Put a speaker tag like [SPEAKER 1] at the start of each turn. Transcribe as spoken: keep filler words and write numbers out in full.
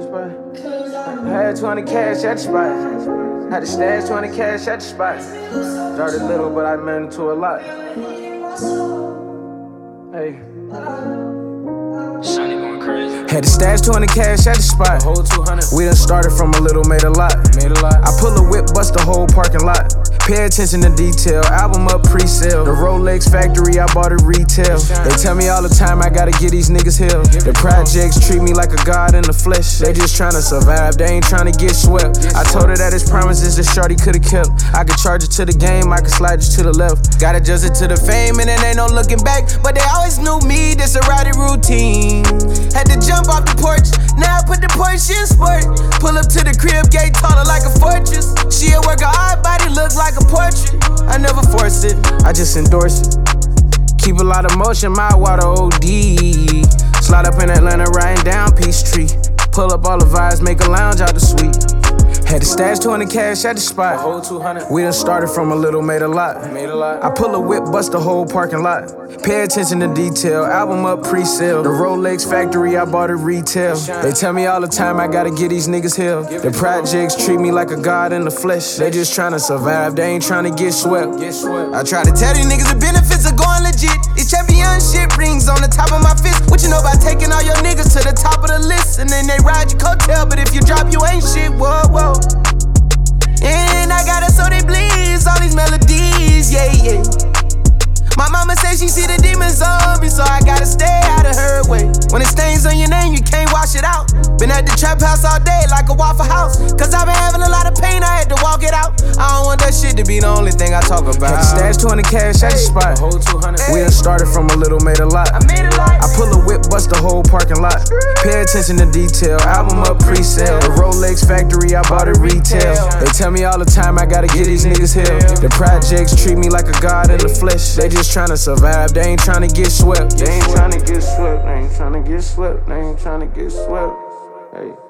[SPEAKER 1] spot. Had twenty cash at the spot. Had to stash twenty cash at the spot. Started little, but I meant into a lot. Hey. Had to stash twenty cash at the spot.
[SPEAKER 2] Whole two hundred.
[SPEAKER 1] We done started from a little, made a lot.
[SPEAKER 2] Made a lot.
[SPEAKER 1] I pull a whip, bust the whole parking lot. Pay attention to detail, album up pre-sale. The Rolex factory, I bought it retail. They tell me all the time I gotta get these niggas healed. The projects treat me like a god in the flesh. They just tryna survive, they ain't tryna get swept. I told her that his promises that shorty could've kept. I could charge it to the game, I could slide it to the left. Gotta adjust it to the fame and then ain't no looking back. But they always knew me, this a rowdy routine. Had to jump off the porch, now I put the Porsche in sport. Pull up to the crib, gate taller like a fortress. She a work a hard body, look like a portrait. I never force it, I just endorse it. Keep a lot of motion, my water O D. Slide up in Atlanta, riding down Peachtree. Pull up all the vibes, make a lounge out the suite. Had to stash twenty cash at the spot.
[SPEAKER 2] Whole two hundred.
[SPEAKER 1] We done started from a little, made a lot.
[SPEAKER 2] Made a lot.
[SPEAKER 1] I pull a whip, bust the whole parking lot. Pay attention to detail, album up pre-sale. The Rolex factory, I bought it retail. They tell me all the time I gotta get these niggas healed. The projects treat me like a god in the flesh. They just tryna survive, they ain't tryna get swept. I try to tell these niggas the benefits of going legit. These championship rings on the top of my fist. What you know about taking all your niggas to the top of the list? And then they ride your coattail, but if you drop, you ain't shit, whoa, whoa. And I got it so they bleeds, all these melodies, yeah, yeah. My mama say she see the demons on me, so I gotta stay out of her way. When it stains on your name, you can't wash it out. Been at the trap house all day like a Waffle House. Cause I've been having a lot of pain, I had to walk it out. I don't want that shit to be the only thing I talk about. Had to stash twenty cash at the spot.
[SPEAKER 2] Whole two hundred.
[SPEAKER 1] We done started from a little, made a lot.
[SPEAKER 2] I made a lot.
[SPEAKER 1] I pull a whip, bust the whole parking lot. Pay attention to detail, album up pre-sale. The Rolex factory, I bought it retail. They tell me all the time I gotta get these niggas healed. The projects treat me like a god in the flesh. They just tryna survive, they ain't tryna get swept. They ain't tryna get swept, they ain't tryna get swept, they ain't tryna get swept. Hey.